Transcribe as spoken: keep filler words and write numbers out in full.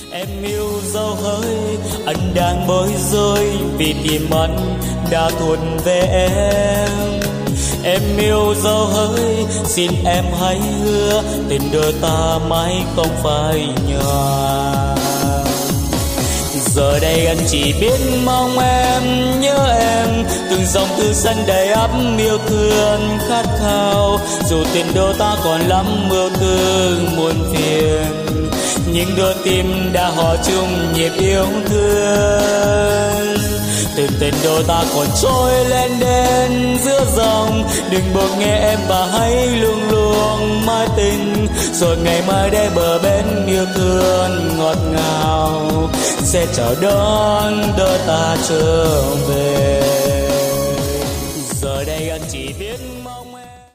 Em yêu dấu hỡi, anh đang bối rối vì tim anh đã thuộc về em. Em yêu dấu hỡi, xin em hãy hứa tình đôi ta mãi không phai nhòa. Giờ đây anh chỉ biết mong em, nhớ em, từng dòng thư xanh đầy ắp yêu thương khát khao. Dù tình đôi ta còn lắm mưu tư muôn phiền, nhưng đôi tim đã hòa chung nhịp yêu thương. Từ tình đôi ta còn trôi lên đến giữa dòng, đừng buồn nghe em và hãy luôn luôn mãi tình. Rồi ngày mai đây bờ bên yêu thương ngọt ngào sẽ chào đón đôi ta trở về.